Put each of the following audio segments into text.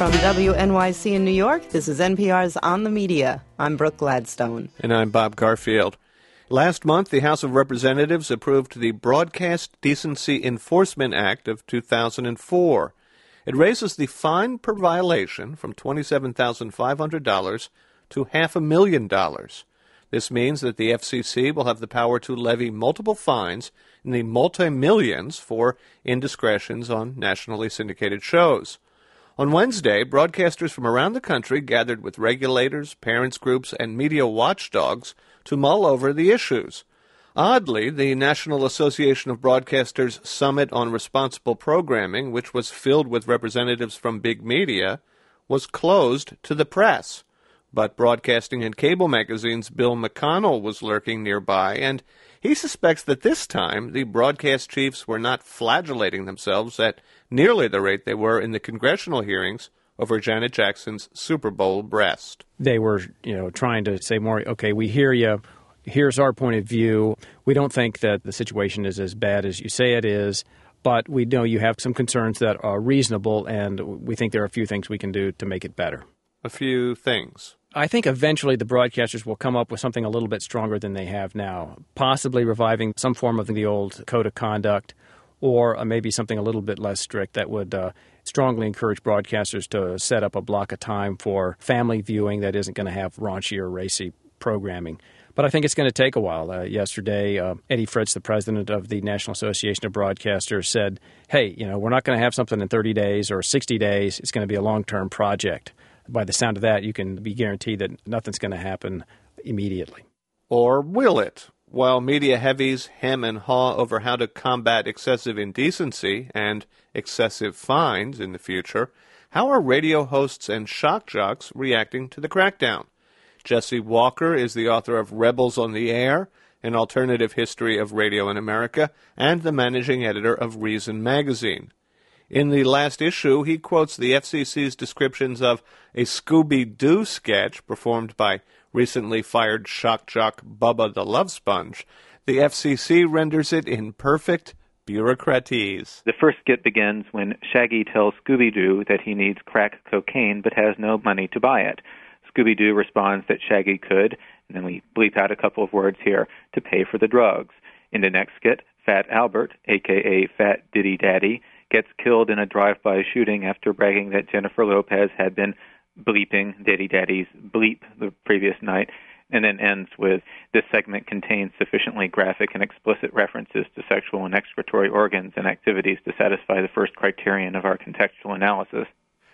From WNYC in New York, this is NPR's On the Media. I'm Brooke Gladstone. And I'm Bob Garfield. Last month, the House of Representatives approved the Broadcast Decency Enforcement Act of 2004. It raises the fine per violation from $27,500 to $500,000. This means that the FCC will have the power to levy multiple fines in the multi-millions for indiscretions on nationally syndicated shows. On Wednesday, broadcasters from around the country gathered with regulators, parents groups, and media watchdogs to mull over the issues. Oddly, the National Association of Broadcasters Summit on Responsible Programming, which was filled with representatives from big media, was closed to the press. But Broadcasting and Cable Magazine's Bill McConnell was lurking nearby, and he suspects that this time the broadcast chiefs were not flagellating themselves at nearly the rate they were in the congressional hearings over Janet Jackson's Super Bowl breast. They were, trying to say more, okay, we hear you. Here's our point of view. We don't think that the situation is as bad as you say it is, but we know you have some concerns that are reasonable, and we think there are a few things we can do to make it better. A few things. I think eventually the broadcasters will come up with something a little bit stronger than they have now, possibly reviving some form of the old code of conduct, or maybe something a little bit less strict that would strongly encourage broadcasters to set up a block of time for family viewing that isn't going to have raunchy or racy programming. But I think it's going to take a while. Yesterday, Eddie Fritz, the president of the National Association of Broadcasters, said, hey, we're not going to have something in 30 days or 60 days. It's going to be a long-term project. By the sound of that, you can be guaranteed that nothing's going to happen immediately. Or will it? While media heavies hem and haw over how to combat excessive indecency and excessive fines in the future, how are radio hosts and shock jocks reacting to the crackdown? Jesse Walker is the author of Rebels on the Air, an alternative history of radio in America, and the managing editor of Reason magazine. In the last issue, he quotes the FCC's descriptions of a Scooby-Doo sketch performed by recently fired shock jock Bubba the Love Sponge. The FCC renders it in perfect bureaucratese. The first skit begins when Shaggy tells Scooby-Doo that he needs crack cocaine but has no money to buy it. Scooby-Doo responds that Shaggy could, and then we bleep out a couple of words here, to pay for the drugs. In the next skit, Fat Albert, a.k.a. Fat Diddy Daddy, gets killed in a drive-by shooting after bragging that Jennifer Lopez had been bleeping Diddy Daddy's bleep the previous night, and then ends with, this segment contains sufficiently graphic and explicit references to sexual and excretory organs and activities to satisfy the first criterion of our contextual analysis.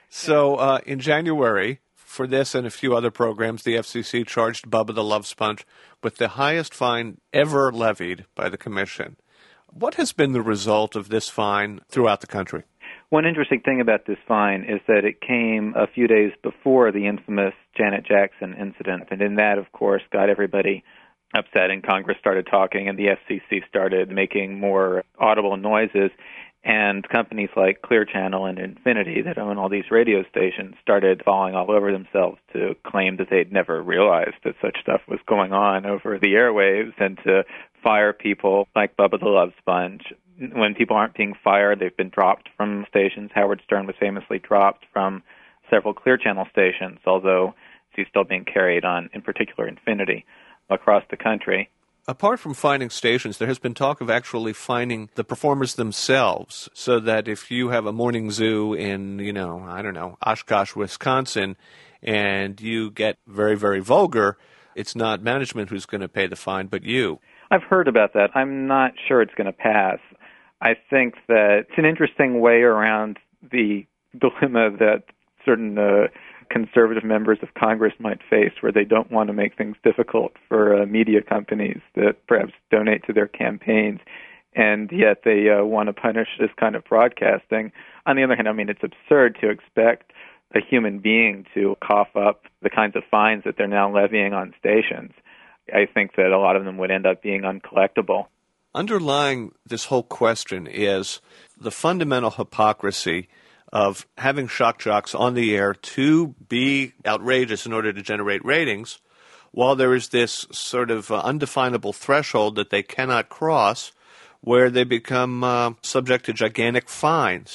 So in January, for this and a few other programs, the FCC charged Bubba the Love Sponge with the highest fine ever levied by the Commission. What has been the result of this fine throughout the country? One interesting thing about this fine is that it came a few days before the infamous Janet Jackson incident, and in that, of course, got everybody upset, and Congress started talking, and the FCC started making more audible noises, and companies like Clear Channel and Infinity that own all these radio stations started falling all over themselves to claim that they'd never realized that such stuff was going on over the airwaves and to fire people like Bubba the Love Sponge. When people aren't being fired, they've been dropped from stations. Howard Stern was famously dropped from several Clear Channel stations, although he's still being carried on, in particular, Infinity, across the country. Apart from fining stations, there has been talk of actually fining the performers themselves, so that if you have a morning zoo in, Oshkosh, Wisconsin, and you get very, very vulgar, it's not management who's going to pay the fine, but you. I've heard about that. I'm not sure it's going to pass. I think that it's an interesting way around the dilemma that certain conservative members of Congress might face, where they don't want to make things difficult for media companies that perhaps donate to their campaigns, and yet they want to punish this kind of broadcasting. On the other hand, it's absurd to expect a human being to cough up the kinds of fines that they're now levying on stations. I think that a lot of them would end up being uncollectible. Underlying this whole question is the fundamental hypocrisy of having shock jocks on the air to be outrageous in order to generate ratings, while there is this sort of undefinable threshold that they cannot cross where they become subject to gigantic fines.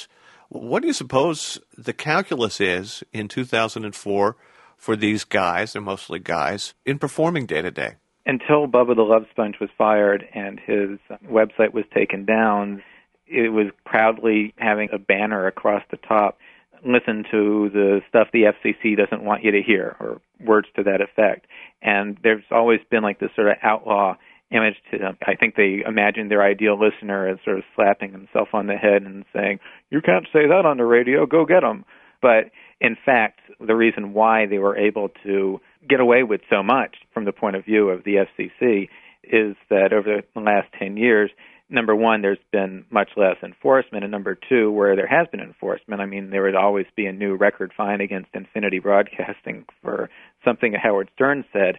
What do you suppose the calculus is in 2004 for these guys, they're mostly guys, in performing day to day? Until Bubba the Love Sponge was fired and his website was taken down, it was proudly having a banner across the top, listen to the stuff the FCC doesn't want you to hear, or words to that effect. And there's always been like this sort of outlaw image to them. I think they imagine their ideal listener as sort of slapping himself on the head and saying, "You can't say that on the radio, go get them." But in fact, the reason why they were able to get away with so much from the point of view of the FCC is that over the last 10 years, number one, there's been much less enforcement, and number two, where there has been enforcement, I mean, there would always be a new record fine against Infinity Broadcasting for something Howard Stern said.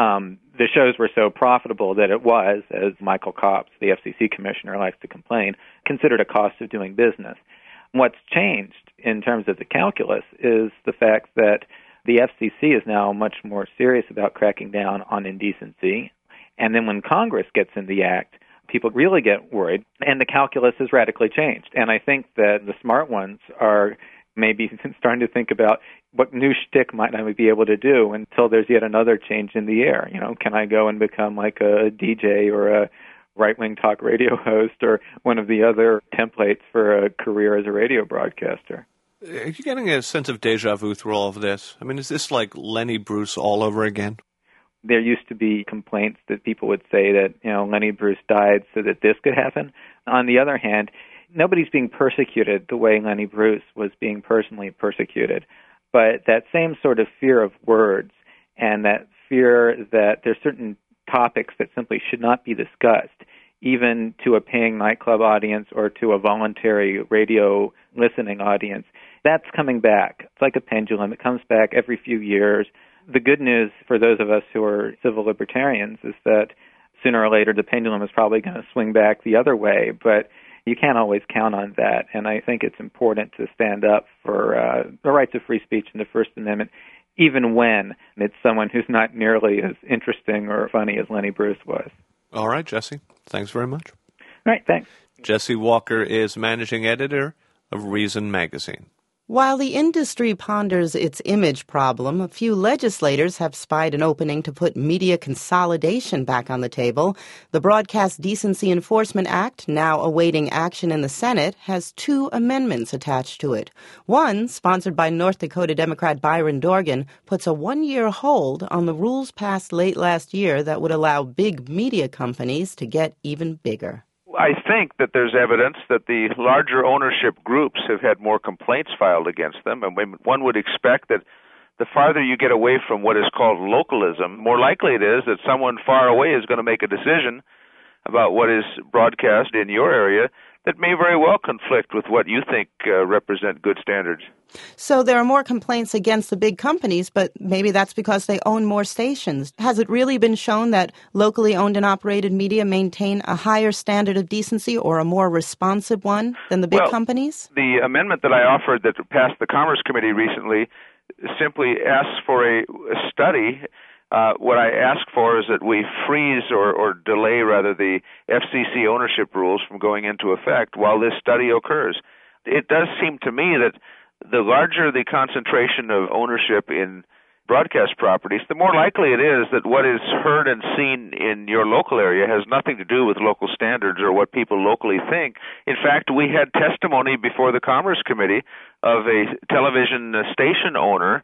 The shows were so profitable that it was, as Michael Copps, the FCC commissioner, likes to complain, considered a cost of doing business. What's changed in terms of the calculus is the fact that the FCC is now much more serious about cracking down on indecency, and then when Congress gets in the act, people really get worried, and the calculus has radically changed. And I think that the smart ones are maybe starting to think about what new shtick might I be able to do until there's yet another change in the air. You know, can I go and become like a DJ or a right-wing talk radio host or one of the other templates for a career as a radio broadcaster? Are you getting a sense of deja vu through all of this? I mean, is this like Lenny Bruce all over again? There used to be complaints that people would say that, you know, Lenny Bruce died so that this could happen. On the other hand, nobody's being persecuted the way Lenny Bruce was being personally persecuted. But that same sort of fear of words and that fear that there's certain topics that simply should not be discussed, even to a paying nightclub audience or to a voluntary radio listening audience, that's coming back. It's like a pendulum. It comes back every few years. The good news for those of us who are civil libertarians is that sooner or later the pendulum is probably going to swing back the other way, but you can't always count on that. And I think it's important to stand up for the rights of free speech and the First Amendment, even when it's someone who's not nearly as interesting or funny as Lenny Bruce was. All right, Jesse. Thanks very much. All right, thanks. Jesse Walker is managing editor of Reason Magazine. While the industry ponders its image problem, a few legislators have spied an opening to put media consolidation back on the table. The Broadcast Decency Enforcement Act, now awaiting action in the Senate, has 2 amendments attached to it. One, sponsored by North Dakota Democrat Byron Dorgan, puts a 1-year hold on the rules passed late last year that would allow big media companies to get even bigger. I think that there's evidence that the larger ownership groups have had more complaints filed against them, and one would expect that the farther you get away from what is called localism, more likely it is that someone far away is going to make a decision about what is broadcast in your area that may very well conflict with what you think represent good standards. So there are more complaints against the big companies, but maybe that's because they own more stations. Has it really been shown that locally owned and operated media maintain a higher standard of decency or a more responsive one than the big companies? The amendment that I offered that passed the Commerce Committee recently simply asks for a study. What I ask for is that we freeze or delay, rather, the FCC ownership rules from going into effect while this study occurs. It does seem to me that the larger the concentration of ownership in broadcast properties, the more likely it is that what is heard and seen in your local area has nothing to do with local standards or what people locally think. In fact, we had testimony before the Commerce Committee of a television station owner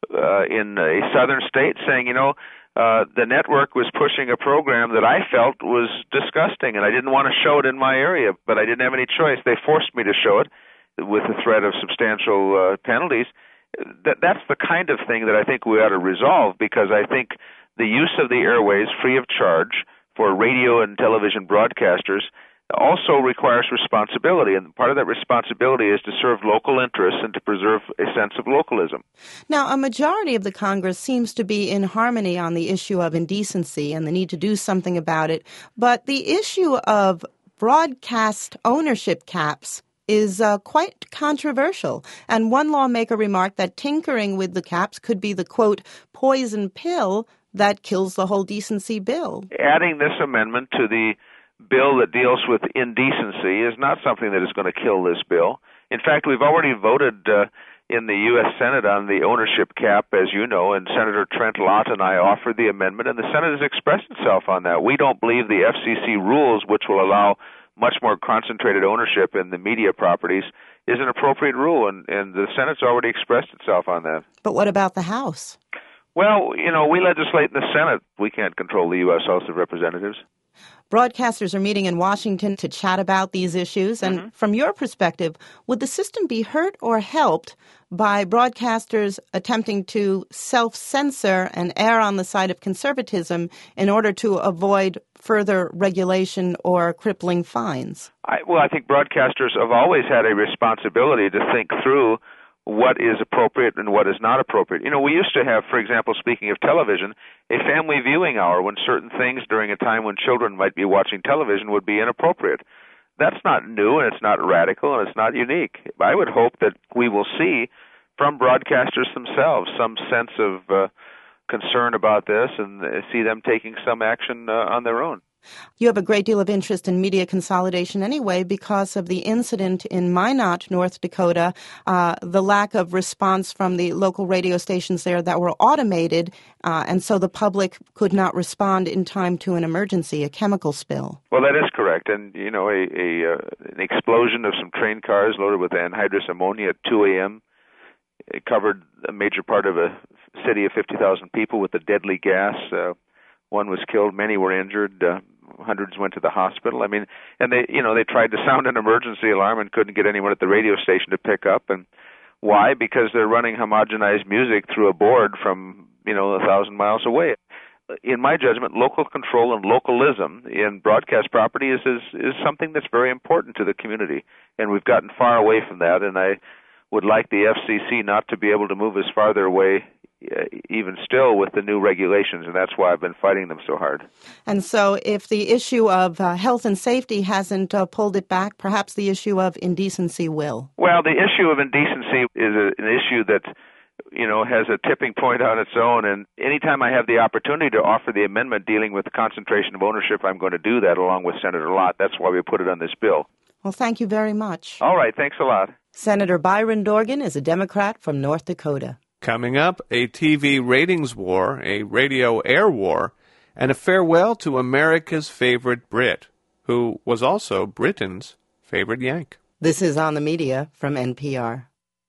in a southern state saying, the network was pushing a program that I felt was disgusting, and I didn't want to show it in my area, but I didn't have any choice. They forced me to show it with the threat of substantial penalties. That's the kind of thing that I think we ought to resolve, because I think the use of the airways free of charge for radio and television broadcasters also requires responsibility, and part of that responsibility is to serve local interests and to preserve a sense of localism. Now, a majority of the Congress seems to be in harmony on the issue of indecency and the need to do something about it, but the issue of broadcast ownership caps is quite controversial. And one lawmaker remarked that tinkering with the caps could be the, quote, poison pill that kills the whole decency bill. Adding this amendment to the bill that deals with indecency is not something that is going to kill this bill. In fact, we've already voted in the U.S. Senate on the ownership cap, as you know, and Senator Trent Lott and I offered the amendment, and the Senate has expressed itself on that. We don't believe the FCC rules, which will allow much more concentrated ownership in the media properties, is an appropriate rule, and the Senate's already expressed itself on that. But what about the House? Well, we legislate in the Senate. We can't control the U.S. House of Representatives. Broadcasters are meeting in Washington to chat about these issues. And from your perspective, would the system be hurt or helped by broadcasters attempting to self-censor and err on the side of conservatism in order to avoid further regulation or crippling fines? I think broadcasters have always had a responsibility to think through what is appropriate and what is not appropriate. We used to have, for example, speaking of television, a family viewing hour when certain things during a time when children might be watching television would be inappropriate. That's not new, and it's not radical, and it's not unique. I would hope that we will see from broadcasters themselves some sense of concern about this and see them taking some action on their own. You have a great deal of interest in media consolidation anyway because of the incident in Minot, North Dakota, the lack of response from the local radio stations there that were automated, and so the public could not respond in time to an emergency, a chemical spill. Well, that is correct. And, an explosion of some train cars loaded with anhydrous ammonia at 2 a.m. It covered a major part of a city of 50,000 people with a deadly gas. One was killed, many were injured, hundreds went to the hospital. And they tried to sound an emergency alarm and couldn't get anyone at the radio station to pick up. And why? Because they're running homogenized music through a board from, 1,000 miles away. In my judgment, local control and localism in broadcast property is something that's very important to the community. And we've gotten far away from that, and I would like the FCC not to be able to move us farther away even still with the new regulations, and that's why I've been fighting them so hard. And so if the issue of health and safety hasn't pulled it back, perhaps the issue of indecency will? Well, the issue of indecency is an issue that has a tipping point on its own, and anytime I have the opportunity to offer the amendment dealing with the concentration of ownership, I'm going to do that along with Senator Lott. That's why we put it on this bill. Well, thank you very much. All right, thanks a lot. Senator Byron Dorgan is a Democrat from North Dakota. Coming up, a TV ratings war, a radio air war, and a farewell to America's favorite Brit, who was also Britain's favorite Yank. This is On the Media from NPR.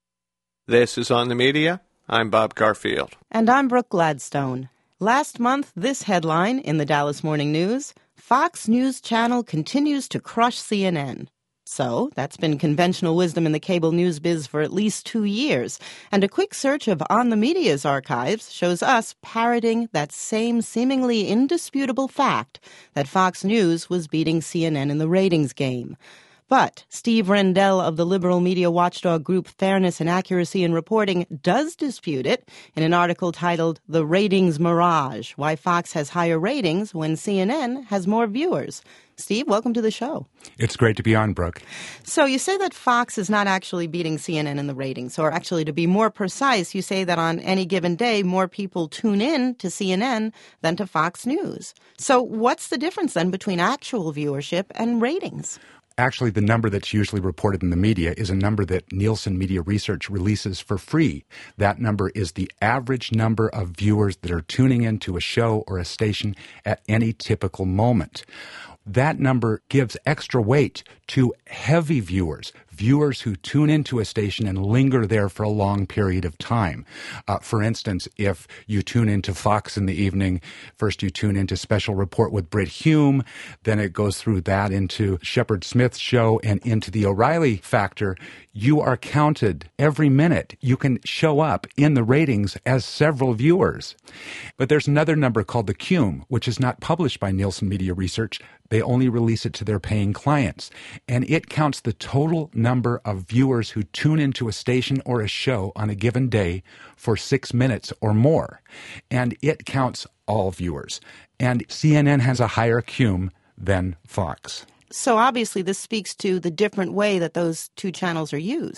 This is On the Media. I'm Bob Garfield. And I'm Brooke Gladstone. Last month, this headline in the Dallas Morning News: Fox News Channel continues to crush CNN. So, that's been conventional wisdom in the cable news biz for at least 2 years. And a quick search of On the Media's archives shows us parroting that same seemingly indisputable fact that Fox News was beating CNN in the ratings game. But Steve Rendell of the liberal media watchdog group Fairness and Accuracy in Reporting does dispute it in an article titled The Ratings Mirage: Why Fox Has Higher Ratings When CNN Has More Viewers. Steve, welcome to the show. It's great to be on, Brooke. So you say that Fox is not actually beating CNN in the ratings, or actually, to be more precise, you say that on any given day, more people tune in to CNN than to Fox News. So what's the difference then between actual viewership and ratings? Actually, the number that's usually reported in the media is a number that Nielsen Media Research releases for free. That number is the average number of viewers that are tuning into a show or a station at any typical moment. That number gives extra weight to heavy viewers who tune into a station and linger there for a long period of time. For instance, if you tune into Fox in the evening, first you tune into Special Report with Brit Hume, then it goes through that into Shepard Smith's show and into the O'Reilly Factor. You are counted every minute. You can show up in the ratings as several viewers. But there's another number called the CUME, which is not published by Nielsen Media Research. They only release it to their paying clients. And it counts the total number of viewers who tune into a station or a show on a given day for 6 minutes or more. And it counts all viewers. And CNN has a higher CUME than Fox. So obviously this speaks to the different way that those two channels are used.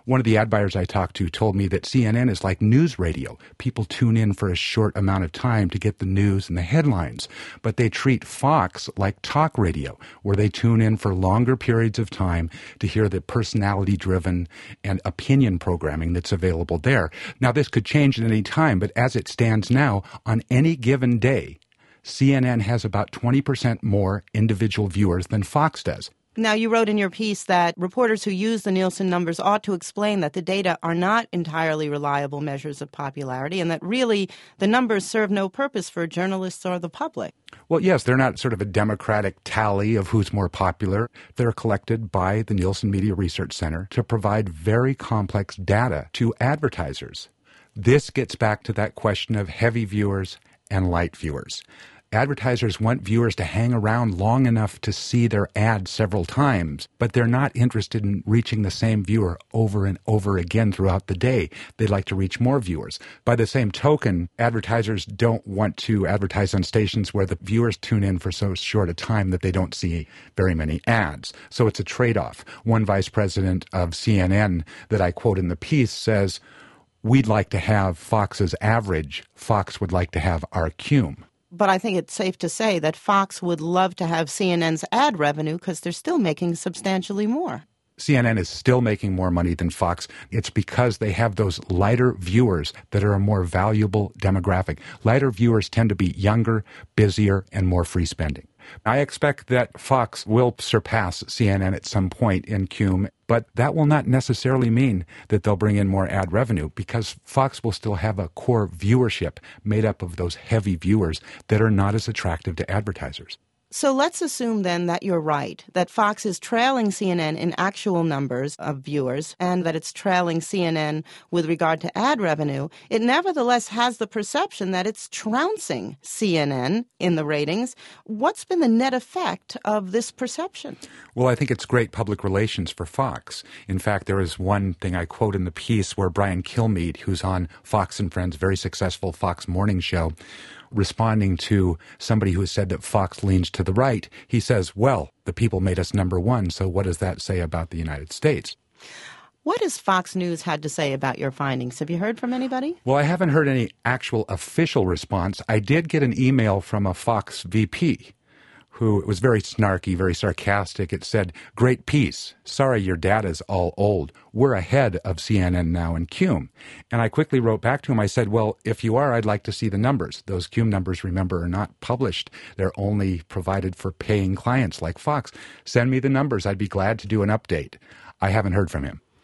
One of the ad buyers I talked to told me that CNN is like news radio. People tune in for a short amount of time to get the news and the headlines. But they treat Fox like talk radio, where they tune in for longer periods of time to hear the personality-driven and opinion programming that's available there. Now, this could change at any time, but as it stands now, on any given day, CNN has about 20% more individual viewers than Fox does. Now, you wrote in your piece that reporters who use the Nielsen numbers ought to explain that the data are not entirely reliable measures of popularity and that really the numbers serve no purpose for journalists or the public. Well, yes, they're not sort of a democratic tally of who's more popular. They're collected by the Nielsen Media Research Center to provide very complex data to advertisers. This gets back to that question of heavy viewers and light viewers. Advertisers want viewers to hang around long enough to see their ad several times, but they're not interested in reaching the same viewer over and over again throughout the day. They'd like to reach more viewers. By the same token, advertisers don't want to advertise on stations where the viewers tune in for so short a time that they don't see very many ads. So it's a trade-off. One vice president of CNN that I quote in the piece says, "We'd like to have Fox's average. Fox would like to have our cum." But I think it's safe to say that Fox would love to have CNN's ad revenue because they're still making substantially more. CNN is still making more money than Fox. It's because they have those lighter viewers that are a more valuable demographic. Lighter viewers tend to be younger, busier, and more free spending. I expect that Fox will surpass CNN at some point in cum, but that will not necessarily mean that they'll bring in more ad revenue because Fox will still have a core viewership made up of those heavy viewers that are not as attractive to advertisers. So let's assume then that you're right, that Fox is trailing CNN in actual numbers of viewers and that it's trailing CNN with regard to ad revenue. It nevertheless has the perception that it's trouncing CNN in the ratings. What's been the net effect of this perception? Well, I think it's great public relations for Fox. In fact, there is one thing I quote in the piece where Brian Kilmeade, who's on Fox and Friends' very successful Fox morning show, responding to somebody who said that Fox leans to the right, he says, well, the people made us number one, so what does that say about the United States? What has Fox News had to say about your findings? Have you heard from anybody? Well, I haven't heard any actual official response. I did get an email from a Fox VP who was very snarky, very sarcastic. It said, "Great piece. Sorry your data's all old. We're ahead of CNN now in cum." And I quickly wrote back to him. I said, well, if you are, I'd like to see the numbers. Those cum numbers, remember, are not published. They're only provided for paying clients like Fox. Send me the numbers. I'd be glad to do an update. I haven't heard from him.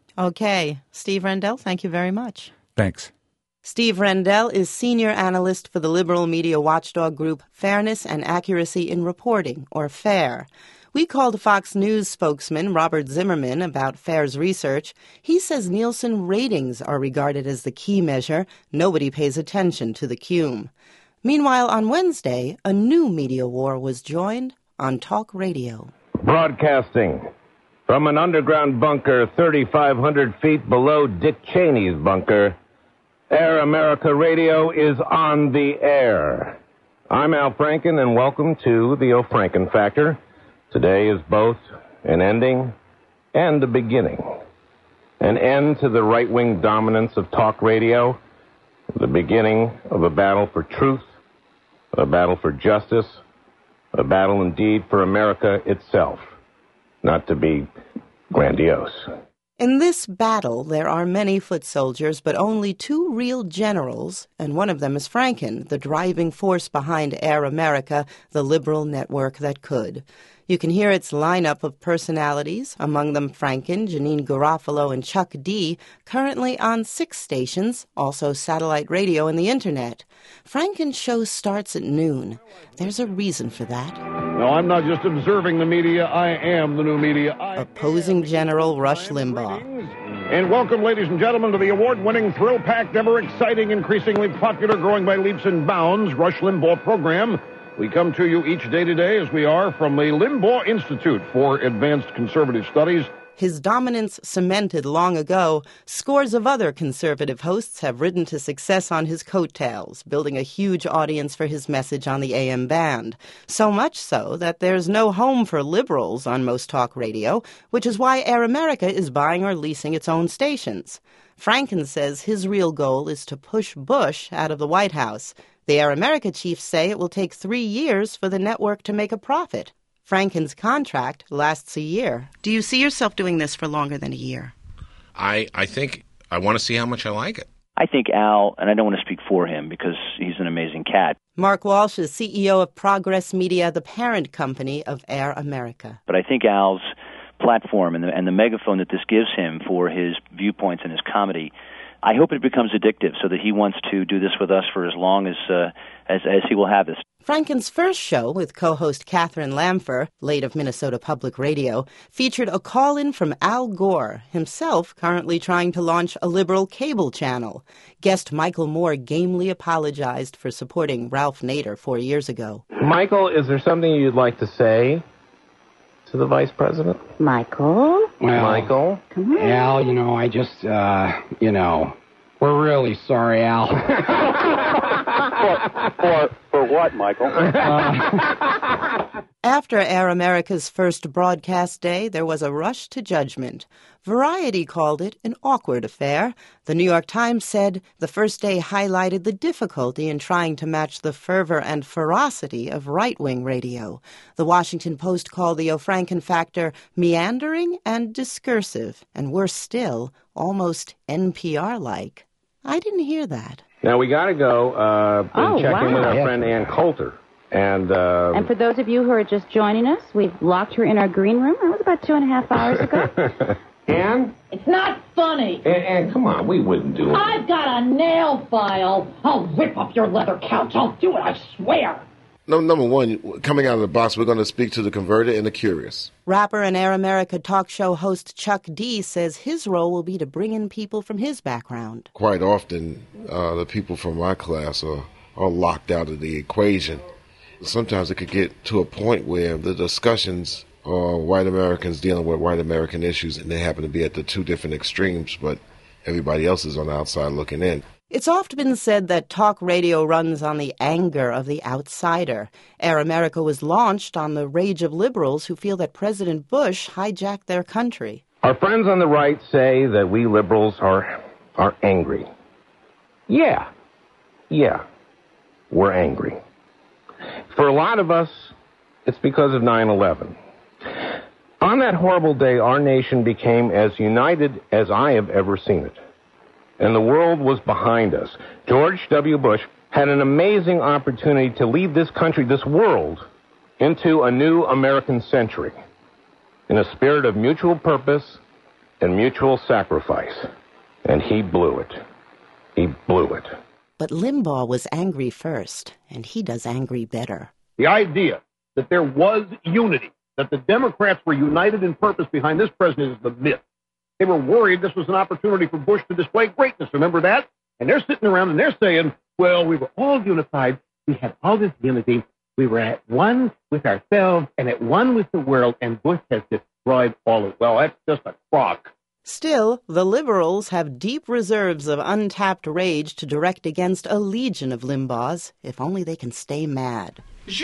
Okay. Steve Rendell, thank you very much. Thanks. Steve Rendell is senior analyst for the liberal media watchdog group Fairness and Accuracy in Reporting, or FAIR. We called Fox News spokesman Robert Zimmerman about FAIR's research. He says Nielsen ratings are regarded as the key measure. Nobody pays attention to the cum. Meanwhile, on Wednesday, a new media war was joined on talk radio. Broadcasting from an underground bunker 3,500 feet below Dick Cheney's bunker, Air America Radio is on the air. I'm Al Franken, and welcome to the O'Franken Factor. Today is both an ending and a beginning. An end to the right-wing dominance of talk radio, the beginning of a battle for truth, a battle for justice, a battle indeed for America itself, not to be grandiose. In this battle, there are many foot soldiers, but only two real generals, and one of them is Franken, the driving force behind Air America, the liberal network that could. You can hear its lineup of personalities, among them Franken, Janine Garofalo, and Chuck D., currently on 6 stations, also satellite radio and the Internet. Franken's show starts at noon. There's a reason for that. No, I'm not just observing the media. I am the new media. Opposing General Rush Limbaugh. And welcome, ladies and gentlemen, to the award-winning, thrill-packed, ever-exciting, increasingly popular, growing by leaps and bounds, Rush Limbaugh program. We come to you each day today as we are from the Limbaugh Institute for Advanced Conservative Studies His dominance cemented long ago, scores of other conservative hosts have ridden to success on his coattails, building a huge audience for his message on the AM band. So much so that there's no home for liberals on most talk radio, which is why Air America is buying or leasing its own stations. Franken says his real goal is to push Bush out of the White House. The Air America chiefs say it will take 3 years for the network to make a profit. Franken's contract lasts a year. Do you see yourself doing this for longer than a year? I think I want to see how much I like it. I think Al, and I don't want to speak for him because he's an amazing cat. Mark Walsh is CEO of Progress Media, the parent company of Air America. But I think Al's platform and the megaphone that this gives him for his viewpoints and his comedy, I hope it becomes addictive so that he wants to do this with us for as long as he will have us. Franken's first show with co-host Catherine Lamfer, late of Minnesota Public Radio, featured a call-in from Al Gore, himself currently trying to launch a liberal cable channel. Guest Michael Moore gamely apologized for supporting Ralph Nader 4 years ago. Michael, is there something you'd like to say to the vice president? Michael? Well, Michael? Come on. Al, I just, we're really sorry, Al. For what, Michael? After Air America's first broadcast day, there was a rush to judgment. Variety called it an awkward affair. The New York Times said the first day highlighted the difficulty in trying to match the fervor and ferocity of right-wing radio. The Washington Post called the O'Franken factor meandering and discursive, and worse still, almost NPR-like. I didn't hear that. Now, we got to go check in with our friend Ann Coulter. And for those of you who are just joining us, we've locked her in our green room. That was about 2.5 hours ago. Ann? It's not funny. Ann, come on, we wouldn't do it. I've got a nail file. I'll rip up your leather couch. I'll do it, I swear. No, number one, coming out of the box, we're going to speak to the converted and the curious. Rapper and Air America talk show host Chuck D says his role will be to bring in people from his background. Quite often, the people from my class are locked out of the equation. Sometimes it could get to a point where the discussions are white Americans dealing with white American issues, and they happen to be at the two different extremes, but everybody else is on the outside looking in. It's often been said that talk radio runs on the anger of the outsider. Air America was launched on the rage of liberals who feel that President Bush hijacked their country. Our friends on the right say that we liberals are angry. Yeah, we're angry. For a lot of us, it's because of 9/11. On that horrible day, our nation became as united as I have ever seen it. And the world was behind us. George W. Bush had an amazing opportunity to lead this country, this world, into a new American century in a spirit of mutual purpose and mutual sacrifice. And he blew it. He blew it. But Limbaugh was angry first, and he does angry better. The idea that there was unity, that the Democrats were united in purpose behind this president is the myth. They were worried this was an opportunity for Bush to display greatness. Remember that? And they're sitting around and they're saying, well, we were all unified. We had all this unity. We were at one with ourselves and at one with the world, and Bush has destroyed all of it. Well, that's just a crock. Still, the liberals have deep reserves of untapped rage to direct against a legion of Limbaughs, if only they can stay mad.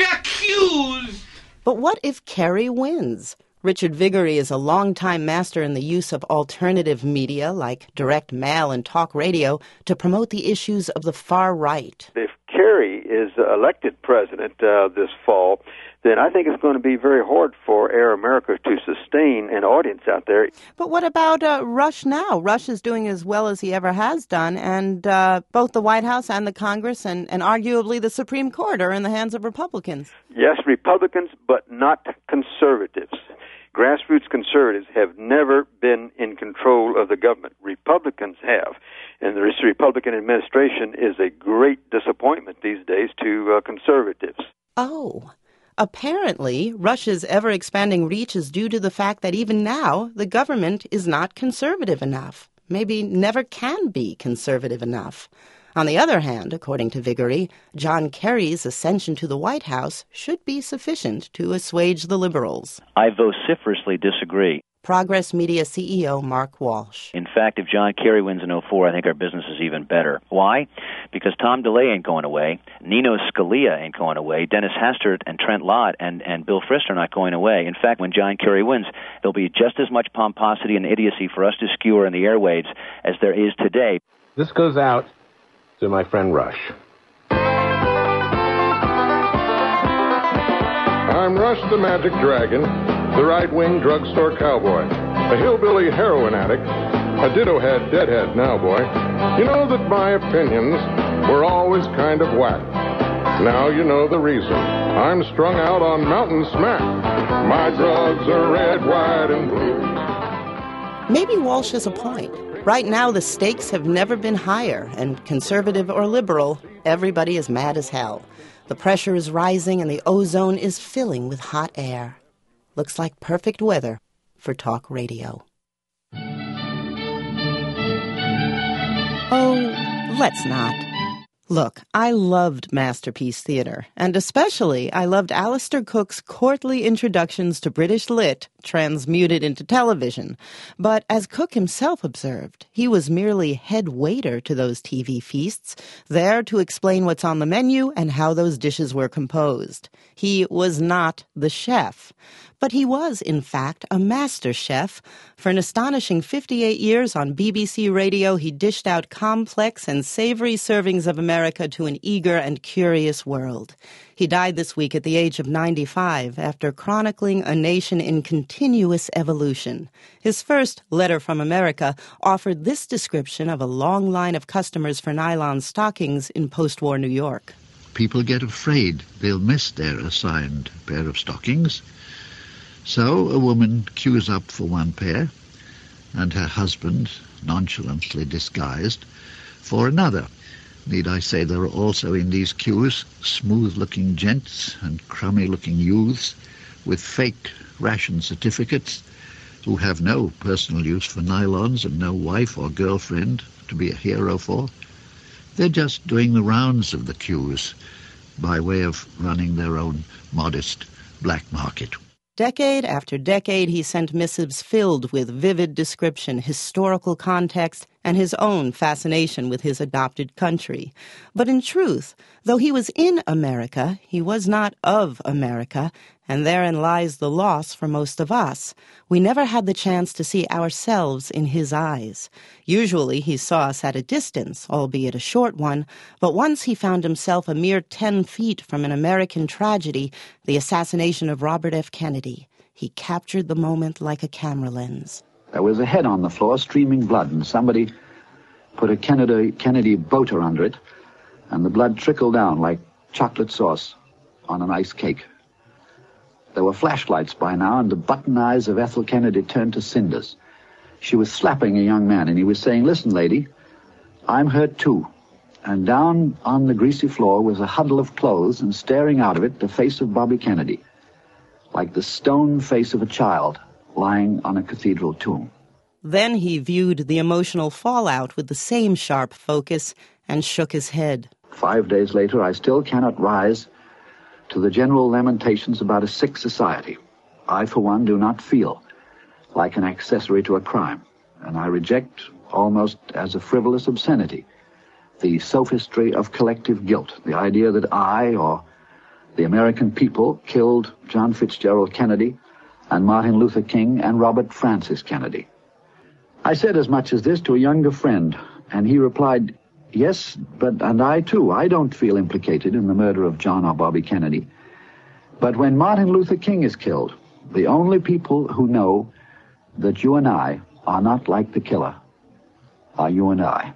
J'accuse! But what if Kerry wins? Richard Viguerie is a longtime master in the use of alternative media like direct mail and talk radio to promote the issues of the far right. If Kerry is elected president this fall, then I think it's going to be very hard for Air America to sustain an audience out there. But what about Rush now? Rush is doing as well as he ever has done, and both the White House and the Congress and arguably the Supreme Court are in the hands of Republicans. Yes, Republicans, but not conservatives. Grassroots conservatives have never been in control of the government. Republicans have. And the Republican administration is a great disappointment these days to conservatives. Oh. Apparently, Rush's ever-expanding reach is due to the fact that even now, the government is not conservative enough. Maybe never can be conservative enough. On the other hand, according to Viguerie, John Kerry's ascension to the White House should be sufficient to assuage the liberals. I vociferously disagree. Progress Media CEO Mark Walsh. In fact, if John Kerry wins in 04, I think our business is even better. Why? Because Tom DeLay ain't going away, Nino Scalia ain't going away, Dennis Hastert and Trent Lott and Bill Frist are not going away. In fact, when John Kerry wins, there'll be just as much pomposity and idiocy for us to skewer in the airwaves as there is today. This goes out to my friend Rush. I'm Rush the Magic Dragon, the right-wing drugstore cowboy, a hillbilly heroin addict, a ditto-head deadhead now, boy. You know that my opinions were always kind of whack. Now you know the reason. I'm strung out on mountain smack. My drugs are red, white, and blue. Maybe Walsh has a point. Right now, the stakes have never been higher, and conservative or liberal, everybody is mad as hell. The pressure is rising and the ozone is filling with hot air. Looks like perfect weather for talk radio. Oh, let's not. Look, I loved Masterpiece Theatre, and especially I loved Alistair Cook's courtly introductions to British lit transmuted into television. But as Cook himself observed, he was merely head waiter to those TV feasts, there to explain what's on the menu and how those dishes were composed. He was not the chef. But he was, in fact, a master chef. For an astonishing 58 years on BBC Radio, he dished out complex and savory servings of America to an eager and curious world. He died this week at the age of 95 after chronicling a nation in continuous evolution. His first Letter from America offered this description of a long line of customers for nylon stockings in post-war New York. People get afraid they'll miss their assigned pair of stockings. So a woman queues up for one pair, and her husband, nonchalantly disguised, for another. Need I say there are also in these queues smooth-looking gents and crummy-looking youths with fake ration certificates who have no personal use for nylons and no wife or girlfriend to be a hero for. They're just doing the rounds of the queues by way of running their own modest black market. Decade after decade, he sent missives filled with vivid description, historical context, and his own fascination with his adopted country. But in truth, though he was in America, he was not of America, and therein lies the loss for most of us. We never had the chance to see ourselves in his eyes. Usually he saw us at a distance, albeit a short one, but once he found himself a mere 10 feet from an American tragedy, the assassination of Robert F. Kennedy. He captured the moment like a camera lens. There was a head on the floor, streaming blood, and somebody put a Kennedy boater under it, and the blood trickled down like chocolate sauce on an ice cake. There were flashlights by now, and the button eyes of Ethel Kennedy turned to cinders. She was slapping a young man, and he was saying, "Listen, lady, I'm hurt too." And down on the greasy floor was a huddle of clothes, and staring out of it, the face of Bobby Kennedy, like the stone face of a child lying on a cathedral tomb. Then he viewed the emotional fallout with the same sharp focus and shook his head. 5 days later, I still cannot rise to the general lamentations about a sick society. I, for one, do not feel like an accessory to a crime, and I reject, almost as a frivolous obscenity, the sophistry of collective guilt, the idea that I, or the American people, killed John Fitzgerald Kennedy and Martin Luther King and Robert Francis Kennedy. I said as much as this to a younger friend, and he replied, "Yes, and I too, I don't feel implicated in the murder of John or Bobby Kennedy. But when Martin Luther King is killed, the only people who know that you and I are not like the killer are you and I."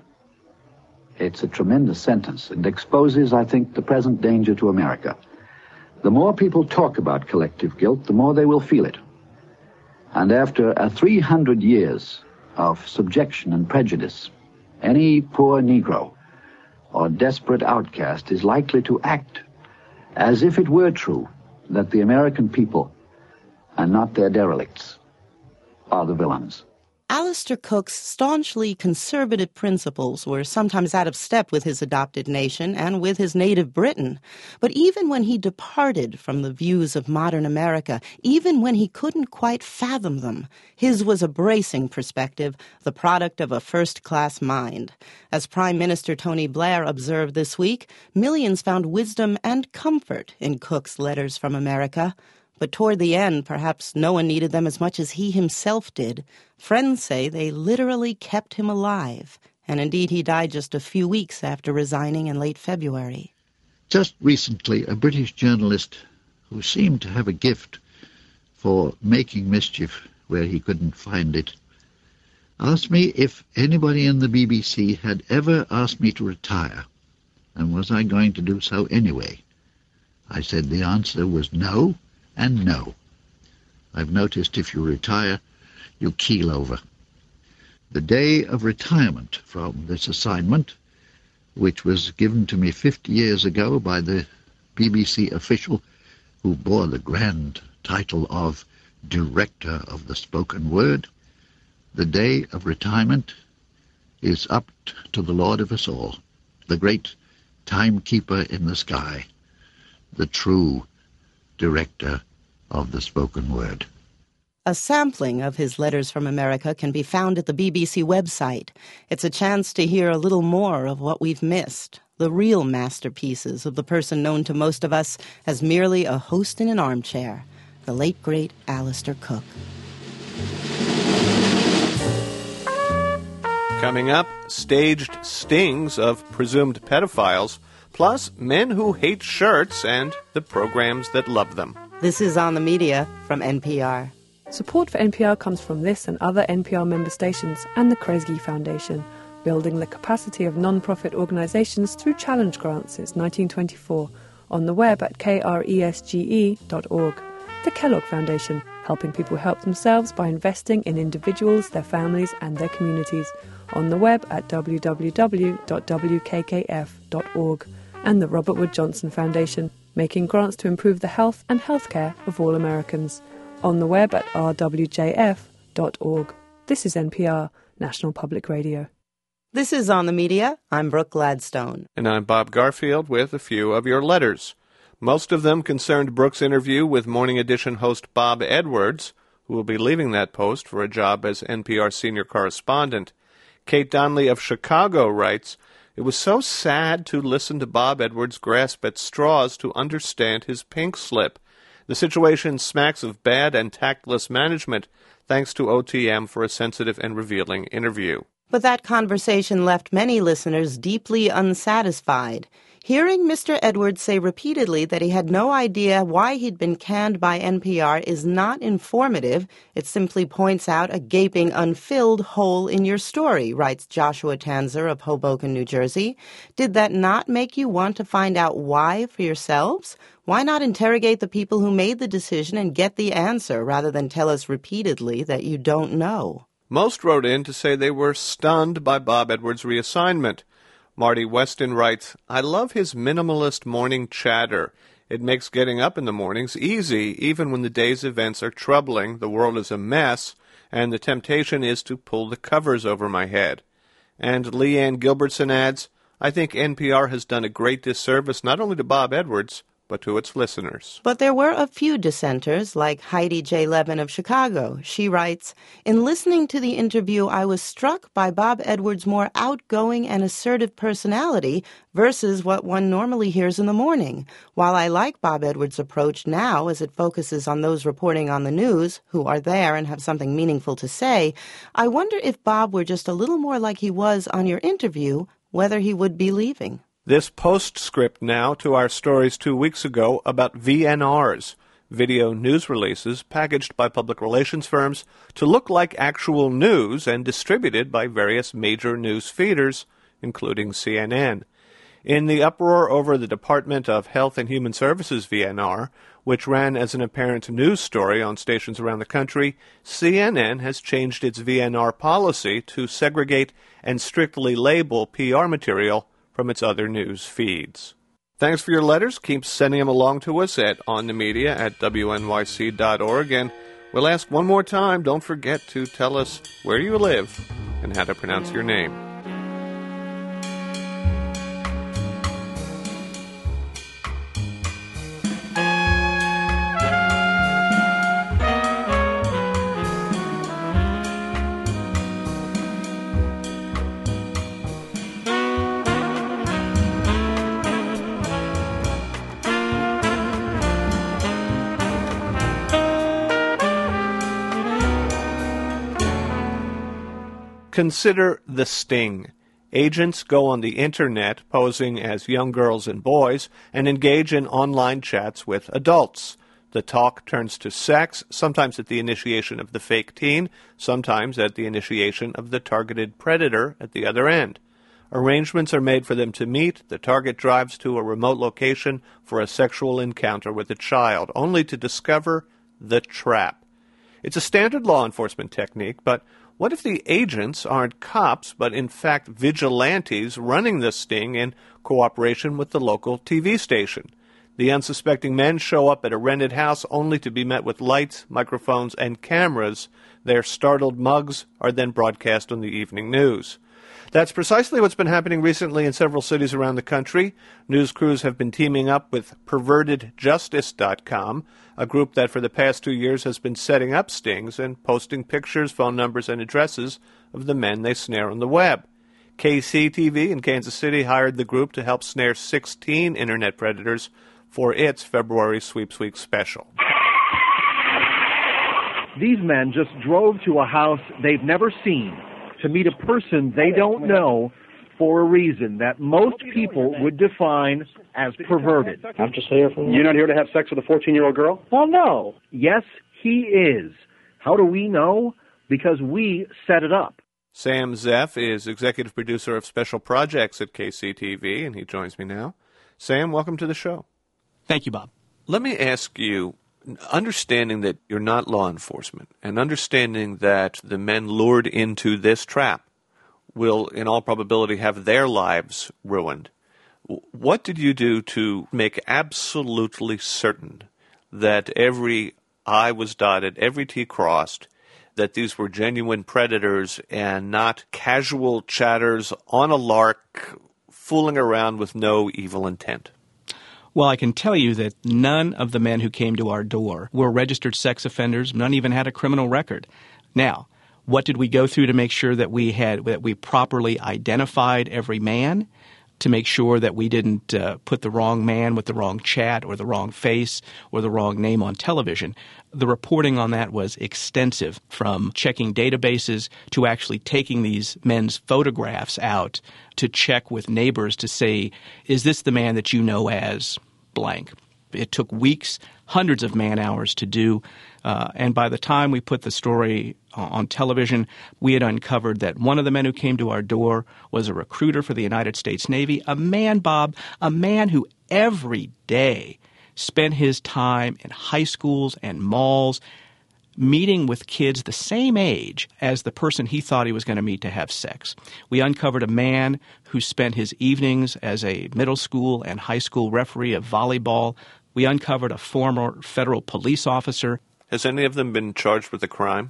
It's a tremendous sentence. It exposes, I think, the present danger to America. The more people talk about collective guilt, the more they will feel it. And after 300 years of subjection and prejudice, any poor Negro or desperate outcast is likely to act as if it were true that the American people, and not their derelicts, are the villains. Alistair Cooke's staunchly conservative principles were sometimes out of step with his adopted nation and with his native Britain. But even when he departed from the views of modern America, even when he couldn't quite fathom them, his was a bracing perspective, the product of a first-class mind. As Prime Minister Tony Blair observed this week, millions found wisdom and comfort in Cooke's letters from America. But toward the end, perhaps no one needed them as much as he himself did. Friends say they literally kept him alive. And indeed, he died just a few weeks after resigning in late February. Just recently, a British journalist who seemed to have a gift for making mischief where he couldn't find it asked me if anybody in the BBC had ever asked me to retire, and was I going to do so anyway. I said the answer was no. And no. I've noticed if you retire, you keel over. The day of retirement from this assignment, which was given to me 50 years ago by the BBC official who bore the grand title of Director of the Spoken Word, the day of retirement is up to the Lord of us all, the great timekeeper in the sky, the true Director of the Spoken Word. A sampling of his letters from America can be found at the BBC website. It's a chance to hear a little more of what we've missed, the real masterpieces of the person known to most of us as merely a host in an armchair, the late, great Alistair Cooke. Coming up, staged stings of presumed pedophiles, plus men who hate shirts and the programs that love them. This is On the Media from NPR. Support for NPR comes from this and other NPR member stations and the Kresge Foundation, building the capacity of non-profit organizations through challenge grants since 1924, on the web at kresge.org. The Kellogg Foundation, helping people help themselves by investing in individuals, their families and their communities, on the web at www.wkkf.org. And the Robert Wood Johnson Foundation, making grants to improve the health and healthcare of all Americans, on the web at rwjf.org. This is NPR, National Public Radio. This is On the Media. I'm Brooke Gladstone. And I'm Bob Garfield with a few of your letters. Most of them concerned Brooke's interview with Morning Edition host Bob Edwards, who will be leaving that post for a job as NPR senior correspondent. Kate Donnelly of Chicago writes, "It was so sad to listen to Bob Edwards grasp at straws to understand his pink slip. The situation smacks of bad and tactless management. Thanks to OTM for a sensitive and revealing interview." But that conversation left many listeners deeply unsatisfied. Hearing Mr. Edwards say repeatedly that he had no idea why he'd been canned by NPR is not informative. It simply points out a gaping, unfilled hole in your story, writes Joshua Tanzer of Hoboken, New Jersey. Did that not make you want to find out why for yourselves? Why not interrogate the people who made the decision and get the answer rather than tell us repeatedly that you don't know? Most wrote in to say they were stunned by Bob Edwards' reassignment. Marty Weston writes, "I love his minimalist morning chatter. It makes getting up in the mornings easy, even when the day's events are troubling, the world is a mess, and the temptation is to pull the covers over my head." And Leanne Gilbertson adds, "I think NPR has done a great disservice not only to Bob Edwards, but to its listeners." But there were a few dissenters, like Heidi J. Levin of Chicago. She writes, "In listening to the interview, I was struck by Bob Edwards' more outgoing and assertive personality versus what one normally hears in the morning. While I like Bob Edwards' approach now as it focuses on those reporting on the news, who are there and have something meaningful to say, I wonder if Bob were just a little more like he was on your interview, whether he would be leaving." This postscript now to our stories 2 weeks ago about VNRs, video news releases packaged by public relations firms to look like actual news and distributed by various major news feeders, including CNN. In the uproar over the Department of Health and Human Services VNR, which ran as an apparent news story on stations around the country, CNN has changed its VNR policy to segregate and strictly label PR material from its other news feeds. Thanks for your letters. Keep sending them along to us at onthemedia@wnyc.org, and We'll ask one more time. Don't forget to tell us where you live and how to pronounce your name. Consider the sting. Agents go on the internet posing as young girls and boys and engage in online chats with adults. The talk turns to sex, sometimes at the initiation of the fake teen, sometimes at the initiation of the targeted predator at the other end. Arrangements are made for them to meet. The target drives to a remote location for a sexual encounter with a child, only to discover the trap. It's a standard law enforcement technique, but what if the agents aren't cops, but in fact vigilantes running the sting in cooperation with the local TV station? The unsuspecting men show up at a rented house only to be met with lights, microphones, and cameras. Their startled mugs are then broadcast on the evening news. That's precisely what's been happening recently in several cities around the country. News crews have been teaming up with PervertedJustice.com, a group that for the past 2 years has been setting up stings and posting pictures, phone numbers, and addresses of the men they snare on the web. KCTV in Kansas City hired the group to help snare 16 internet predators for its February Sweeps Week special. These men just drove to a house they've never seen to meet a person they don't know for a reason that most people would define as perverted. I'm just here for... You're not here to have sex with a 14-year-old girl? Well, no. Yes, he is. How do we know? Because we set it up. Sam Zeff is executive producer of special projects at KCTV, and he joins me now. Sam, welcome to the show. Thank you, Bob. Let me ask you, understanding that you're not law enforcement and understanding that the men lured into this trap will, in all probability, have their lives ruined, what did you do to make absolutely certain that every I was dotted, every T crossed, that these were genuine predators and not casual chatters on a lark, fooling around with no evil intent? Well, I can tell you that none of the men who came to our door were registered sex offenders. None even had a criminal record. Now, what did we go through to make sure that we properly identified every man, to make sure that we didn't put the wrong man with the wrong chat or the wrong face or the wrong name on television? The reporting on that was extensive, from checking databases to actually taking these men's photographs out to check with neighbors to say, is this the man that you know as blank? It took weeks, hundreds of man-hours to do, and by the time we put the story on television, we had uncovered that one of the men who came to our door was a recruiter for the United States Navy, a man, Bob, a man who every day spent his time in high schools and malls meeting with kids the same age as the person he thought he was going to meet to have sex. We uncovered a man who spent his evenings as a middle school and high school referee of volleyball. We uncovered a former federal police officer. Has any of them been charged with a crime?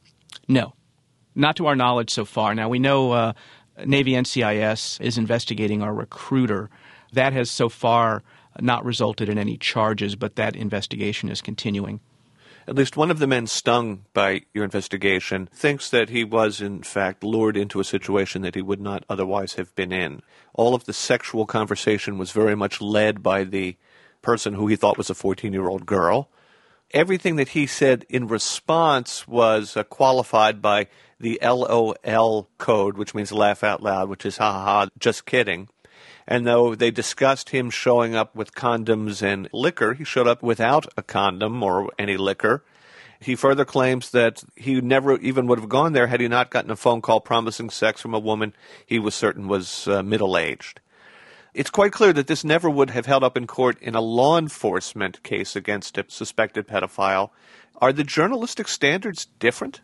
No, not to our knowledge so far. Now, we know Navy NCIS is investigating our recruiter. That has so far not resulted in any charges, but that investigation is continuing. At least one of the men stung by your investigation thinks that he was, in fact, lured into a situation that he would not otherwise have been in. All of the sexual conversation was very much led by the person who he thought was a 14-year-old girl. Everything that he said in response was qualified by the LOL code, which means laugh out loud, which is ha ha ha, just kidding. And though they discussed him showing up with condoms and liquor, he showed up without a condom or any liquor. He further claims that he never even would have gone there had he not gotten a phone call promising sex from a woman he was certain was middle-aged. It's quite clear that this never would have held up in court in a law enforcement case against a suspected pedophile. Are the journalistic standards different?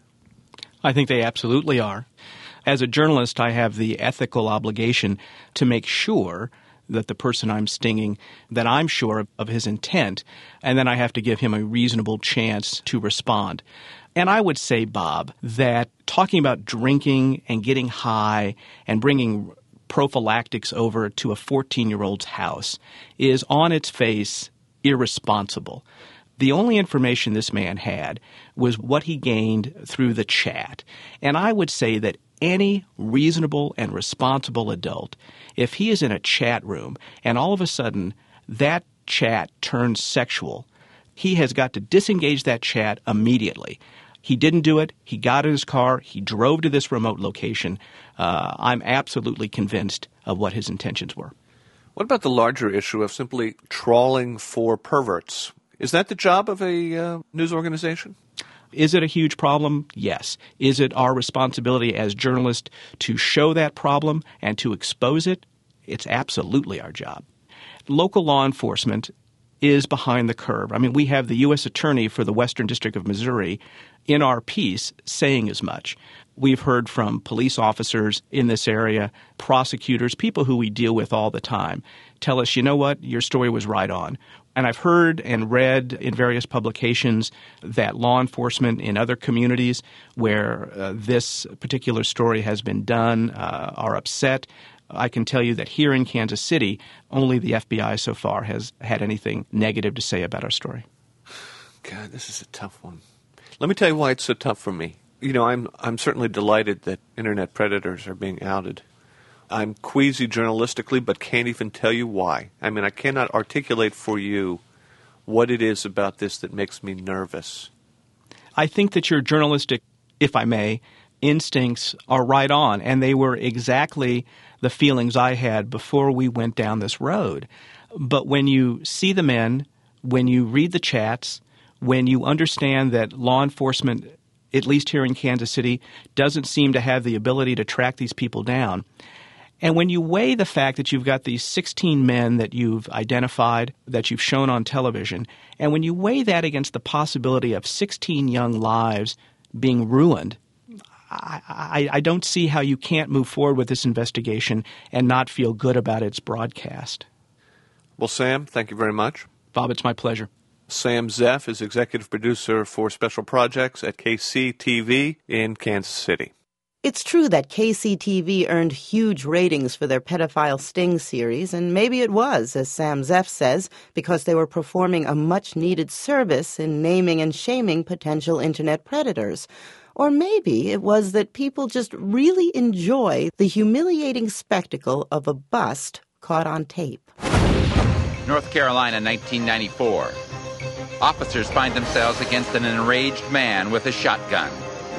I think they absolutely are. As a journalist, I have the ethical obligation to make sure that the person I'm stinging, that I'm sure of his intent, and then I have to give him a reasonable chance to respond. And I would say, Bob, that talking about drinking and getting high and bringing prophylactics over to a 14-year-old's house is on its face irresponsible. The only information this man had was what he gained through the chat. And I would say that any reasonable and responsible adult, if he is in a chat room and all of a sudden that chat turns sexual, he has got to disengage that chat immediately. He didn't do it. He got in his car. He drove to this remote location. I'm absolutely convinced of what his intentions were. What about the larger issue of simply trawling for perverts? Is that the job of a news organization? Is it a huge problem? Yes. Is it our responsibility as journalists to show that problem and to expose it? It's absolutely our job. Local law enforcement is behind the curve. I mean, we have the U.S. Attorney for the Western District of Missouri in our piece saying as much. We've heard from police officers in this area, prosecutors, people who we deal with all the time, tell us, you know what, your story was right on. And I've heard and read in various publications that law enforcement in other communities where this particular story has been done are upset. I can tell you that here in Kansas City, only the FBI so far has had anything negative to say about our story. God, this is a tough one. Let me tell you why it's so tough for me. You know, I'm certainly delighted that internet predators are being outed. I'm queasy journalistically, but can't even tell you why. I mean, I cannot articulate for you what it is about this that makes me nervous. I think that your journalistic, if I may, instincts are right on, and they were exactly the feelings I had before we went down this road. But when you see the men, when you read the chats, when you understand that law enforcement, at least here in Kansas City, doesn't seem to have the ability to track these people down, and when you weigh the fact that you've got these 16 men that you've identified, that you've shown on television, and when you weigh that against the possibility of 16 young lives being ruined, I don't see how you can't move forward with this investigation and not feel good about its broadcast. Well, Sam, thank you very much. Bob, it's my pleasure. Sam Zeff is executive producer for special projects at KCTV in Kansas City. It's true that KCTV earned huge ratings for their pedophile sting series, and maybe it was, as Sam Zeff says, because they were performing a much-needed service in naming and shaming potential internet predators. Or maybe it was that people just really enjoy the humiliating spectacle of a bust caught on tape. North Carolina, 1994. Officers find themselves against an enraged man with a shotgun.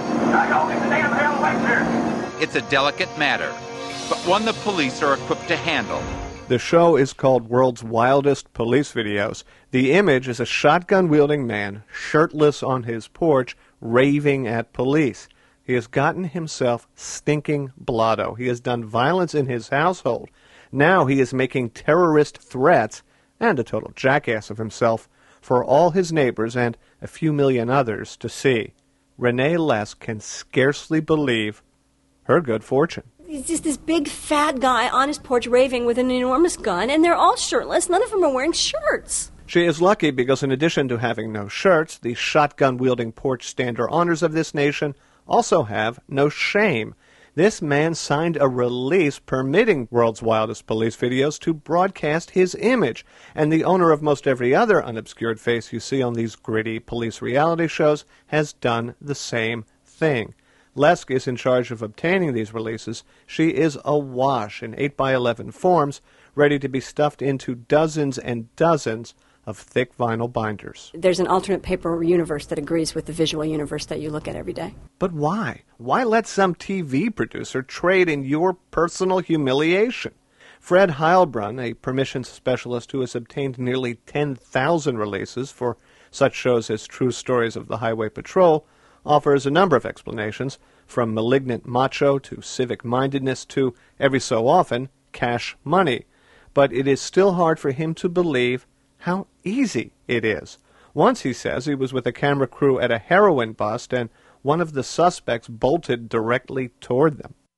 It's a delicate matter, but one the police are equipped to handle. The show is called World's Wildest Police Videos. The image is a shotgun-wielding man, shirtless on his porch, raving at police. He has gotten himself stinking blotto. He has done violence in his household. Now he is making terrorist threats, and a total jackass of himself, for all his neighbors and a few million others to see. Renee Lesk can scarcely believe her good fortune. He's just this big fat guy on his porch raving with an enormous gun, and they're all shirtless. None of them are wearing shirts. She is lucky because in addition to having no shirts, the shotgun-wielding porch stander honors of this nation also have no shame. This man signed a release permitting World's Wildest Police Videos to broadcast his image, and the owner of most every other unobscured face you see on these gritty police reality shows has done the same thing. Lesk is in charge of obtaining these releases. She is awash in 8x11 forms, ready to be stuffed into dozens and dozens of thick vinyl binders. There's an alternate paper universe that agrees with the visual universe that you look at every day. But why? Why let some TV producer trade in your personal humiliation? Fred Heilbrunn, a permissions specialist who has obtained nearly 10,000 releases for such shows as True Stories of the Highway Patrol, offers a number of explanations, from malignant macho to civic-mindedness to, every so often, cash money. But it is still hard for him to believe how easy it is. Once, he says, he was with a camera crew at a heroin bust, and one of the suspects bolted directly toward them.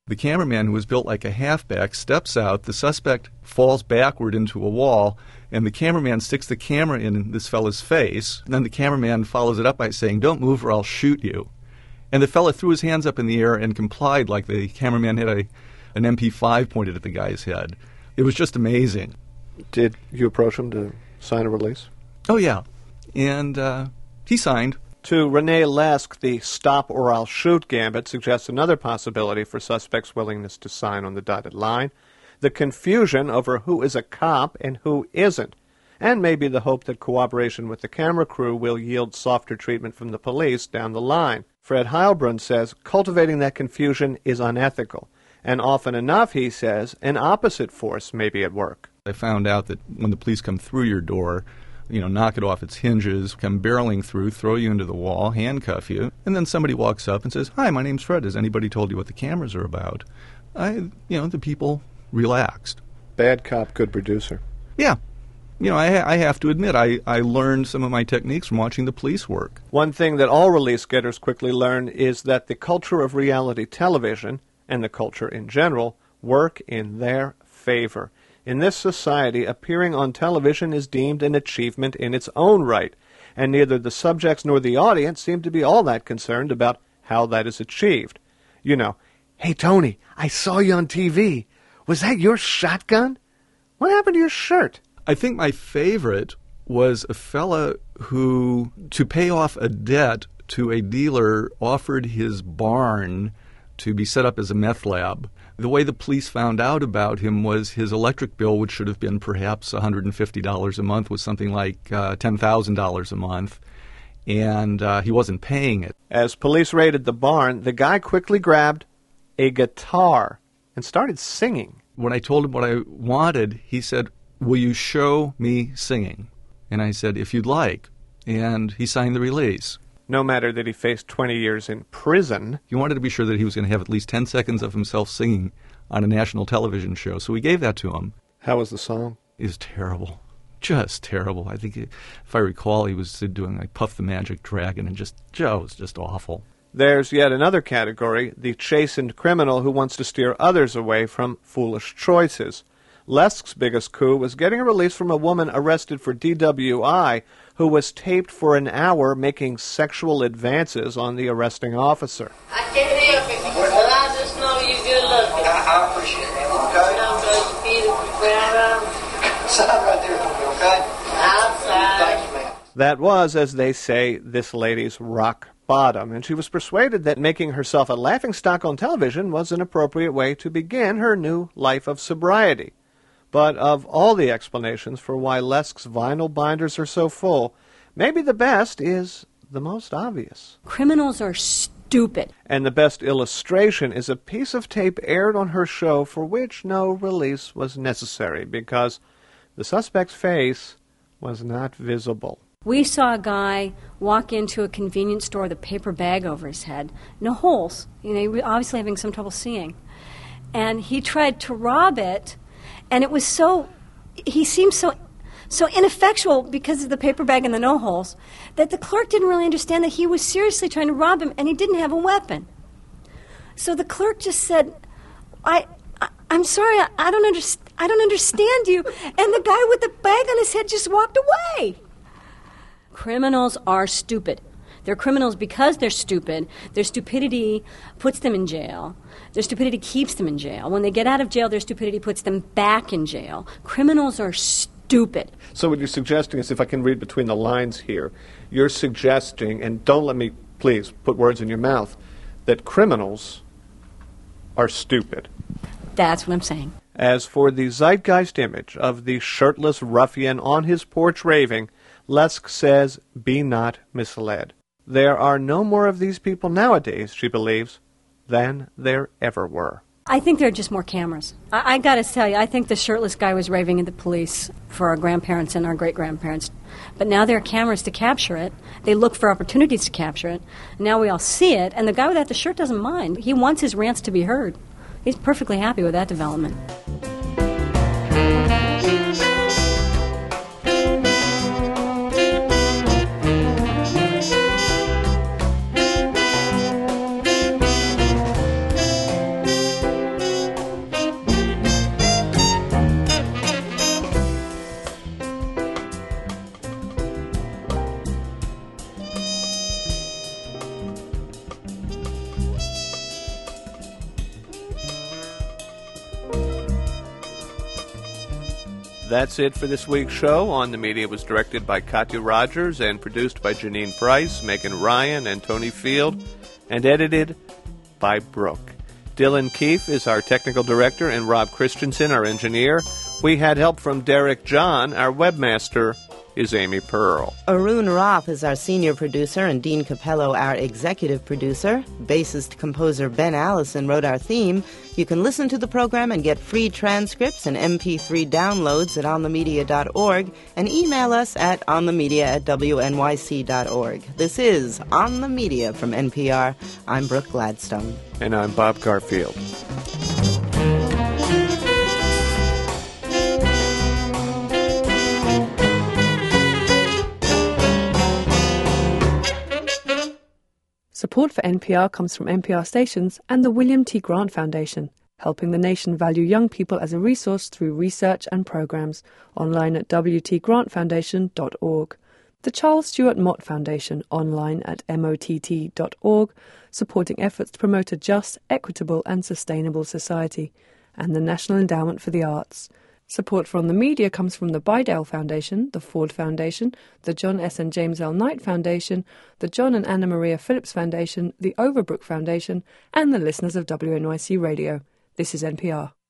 The cameraman, who was built like a halfback, steps out. The suspect falls backward into a wall, and the cameraman sticks the camera in this fella's face. And then the cameraman follows it up by saying, "Don't move or I'll shoot you." And the fella threw his hands up in the air and complied, like the cameraman had an MP5 pointed at the guy's head. It was just amazing. Did you approach him to sign a release? Oh, yeah. And he signed. To Renee Lesk, the stop or I'll shoot gambit suggests another possibility for suspects' willingness to sign on the dotted line: the confusion over who is a cop and who isn't, and maybe the hope that cooperation with the camera crew will yield softer treatment from the police down the line. Fred Heilbrunn says cultivating that confusion is unethical, and often enough, he says, an opposite force may be at work. I found out that when the police come through your door, knock it off its hinges, come barreling through, throw you into the wall, handcuff you, and then somebody walks up and says, "Hi, my name's Fred. Has anybody told you what the cameras are about?" The people relaxed. Bad cop, good producer. Yeah. I have to admit, I learned some of my techniques from watching the police work. One thing that all release getters quickly learn is that the culture of reality television, and the culture in general, work in their favor. In this society, appearing on television is deemed an achievement in its own right, and neither the subjects nor the audience seem to be all that concerned about how that is achieved. "Hey, Tony, I saw you on TV. Was that your shotgun? What happened to your shirt?" I think my favorite was a fella who, to pay off a debt to a dealer, offered his barn to be set up as a meth lab. The way the police found out about him was his electric bill, which should have been perhaps $150 a month, was something like $10,000 a month, and he wasn't paying it. As police raided the barn, the guy quickly grabbed a guitar and started singing. When I told him what I wanted, he said, "Will you show me singing?" And I said, "If you'd like." And he signed the release. No matter that he faced 20 years in prison. He wanted to be sure that he was going to have at least 10 seconds of himself singing on a national television show, so we gave that to him. How was the song? It was terrible. Just terrible. I think, if I recall, he was doing like Puff the Magic Dragon, and it was just awful. There's yet another category, the chastened criminal who wants to steer others away from foolish choices. Lesk's biggest coup was getting a release from a woman arrested for DWI who was taped for an hour making sexual advances on the arresting officer. I can't help it, but I just know you're good looking. I appreciate it, okay? You beautiful, sign right there for me, okay? Outside. Thank you, ma'am. That was, as they say, this lady's rock bottom, and she was persuaded that making herself a laughingstock on television was an appropriate way to begin her new life of sobriety. But of all the explanations for why Lesk's vinyl binders are so full, maybe the best is the most obvious. Criminals are stupid. And the best illustration is a piece of tape aired on her show for which no release was necessary because the suspect's face was not visible. We saw a guy walk into a convenience store with a paper bag over his head. No holes. He was obviously having some trouble seeing. And he tried to rob it. And it was he seemed so ineffectual because of the paper bag and the no holes that the clerk didn't really understand that he was seriously trying to rob him and he didn't have a weapon. So the clerk just said, I'm sorry, I don't understand you. And the guy with the bag on his head just walked away. Criminals are stupid. They're criminals because they're stupid. Their stupidity puts them in jail. Their stupidity keeps them in jail. When they get out of jail, their stupidity puts them back in jail. Criminals are stupid. So what you're suggesting is, if I can read between the lines here, you're suggesting, and don't let me, please, put words in your mouth, that criminals are stupid. That's what I'm saying. As for the zeitgeist image of the shirtless ruffian on his porch raving, Lesk says, be not misled. There are no more of these people nowadays, she believes, than there ever were. I think there are just more cameras. I got to tell you, I think the shirtless guy was raving at the police for our grandparents and our great-grandparents. But now there are cameras to capture it. They look for opportunities to capture it. Now we all see it, and the guy without the shirt doesn't mind. He wants his rants to be heard. He's perfectly happy with that development. That's it for this week's show. On the Media was directed by Katya Rogers and produced by Janine Price, Megan Ryan, and Tony Field, and edited by Brooke. Dylan Keefe is our technical director, and Rob Christensen, our engineer. We had help from Derek John. Our webmaster is Amy Pearl. Arun Roth is our senior producer, and Dean Capello our executive producer. Bassist composer Ben Allison wrote our theme. You can listen to the program and get free transcripts and MP3 downloads at onthemedia.org, and email us at onthemedia@wnyc.org. This is On the Media from NPR. I'm Brooke Gladstone. And I'm Bob Garfield. Support for NPR comes from NPR stations and the William T. Grant Foundation, helping the nation value young people as a resource through research and programs. Online at wtgrantfoundation.org. The Charles Stewart Mott Foundation, online at mott.org, supporting efforts to promote a just, equitable and sustainable society. And the National Endowment for the Arts. Support for On the Media comes from the Bidell Foundation, the Ford Foundation, the John S. and James L. Knight Foundation, the John and Anna Maria Phillips Foundation, the Overbrook Foundation, and the listeners of WNYC Radio. This is NPR.